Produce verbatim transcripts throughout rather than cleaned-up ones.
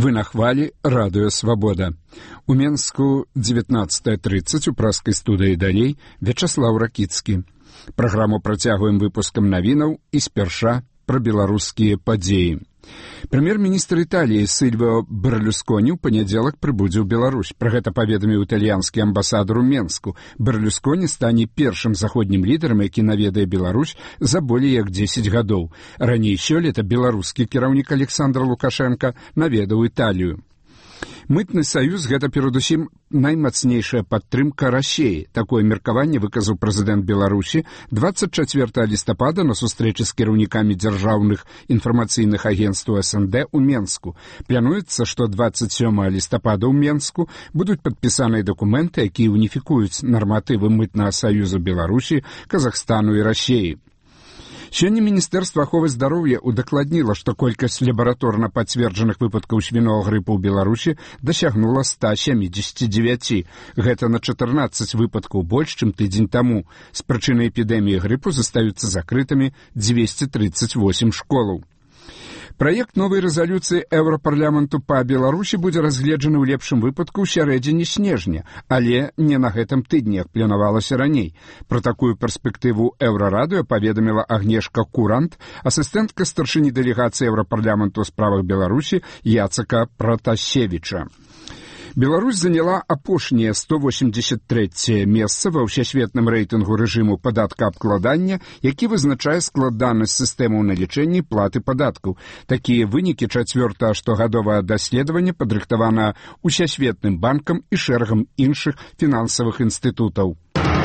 Вы на хвалі радыё «Свабода». У Менску дзевятнаццатая трыццаць у праскай студыі далей Вячаслаў Ракіцкі. Праграму працягваем выпускам навінаў і спярша пра беларускія падзеі. Прэм'ер-міністр Італіі Сільвіо Берлюсконі ў панядзелак прыбудзе ў Беларусь. Пра гэта паведаміў італьянскі амбасадар у Менску. Берлюсконі стане першым заходнім лідарам, які наведае Беларусь за болей як дзесяць гадоў. Раней сёлета беларускі кіраўнік Александр Лукашенко наведаў Італію. Мытны саюз – гэта перадусім наймацнейшая падтрымка Расіі. Такое меркаванне выказаў прэзідэнт Беларусі дваццаць чацвёртага лістапада на сустрэчы з кіраўнікамі дзяржаўных інфармацыйных агенцтваў эс эн дэ ў Менску. Плануецца, што дваццаць сёмага лістапада ў Менску будуць падпісаныя дакументы, якія уніфікуюць нарматывы мытнага саюзу Беларусі, Казахстану і Расіі. Сёння Міністэрства аховы здароўя удакладніла, што колькасць лабараторна пацверджаных выпадкаў свінога грыпу ў Беларусі дасягнула ста сямідзесяці дзевяці. Гэта на чатырнаццаць выпадкаў больш, чым тыдзень таму. З прычыны эпідэміі грыпу застаюцца закрытымі дзвесце трыццаць восем школаў. Праект новай рэзалюцыі Еўрапарламенту па Беларусі будзе разгледжаны ў лепшым выпадку ў сярэдзіне снежня, але не на гэтым тыдні, як планавалася раней. Пра такую перспектыву Еўрарадыё паведаміла Агнешка Курант, асістэнтка старшыні дэлегацыі Еўрапарламенту ў справах Беларусі Яцека Пратасевіча. Беларусь заняла апошняе сто восемьдесят трэцяе месца ва ўсесветным рэйтынгу рэжыму падаткаабкладання, які вызначае складанасць сістэмаў налічэння і платы падаткаў. Такія вынікі чацвёртага штогадовага даследавання падрыхтавана Усесветным банкам і шэрагам іншых фінансавых інстытутаў.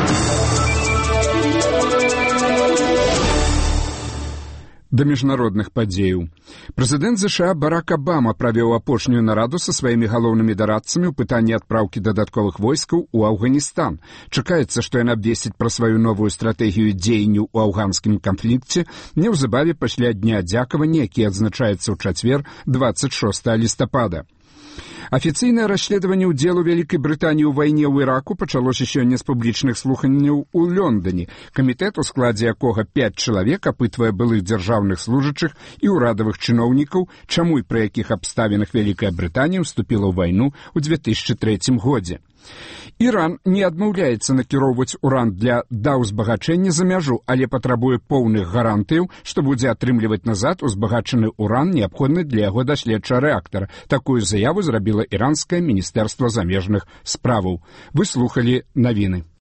Да міжнародных падзеяў. Прэзідэнт ЗША Барак Абама правёў апошнюю нараду са сваімі галоўнымі дарадцамі ў пытанні адпраўкі дадатковых войскаў у Афганістан. Чакаецца, што ён абвесціць пра сваю новую стратэгію дзеянняў у афганскім канфлікце неўзабаве пасля дня дзякавання, які адзначаецца ў чацвер дваццаць шостага лістапада. Афіцыйнае расследаванне ўдзелу Вялікай Брытаніі ў вайне ў Іраку пачалося сёння з публічных слуханняў у Лондоне. Камітэт, у складзе якога пяць чалавек, апытвае былых дзяржаўных служачых і ўрадавых чыноўнікаў, чаму і пры якіх абставінах Вялікая Брытанія ўступіла ў вайну ў дзве тысячы трэцім годзе. Іран не адмаўляецца накіроўваць уран для даўзбагачэння за мяжу, але патрабуе поўных гарантыяў, што будзе атрымліваць назад узбагачаны уран, неабходны для яго даследчага рэактара. Такую заяву зрабіла іранскае міністэрства замежных справаў. Вы слухалі навіны.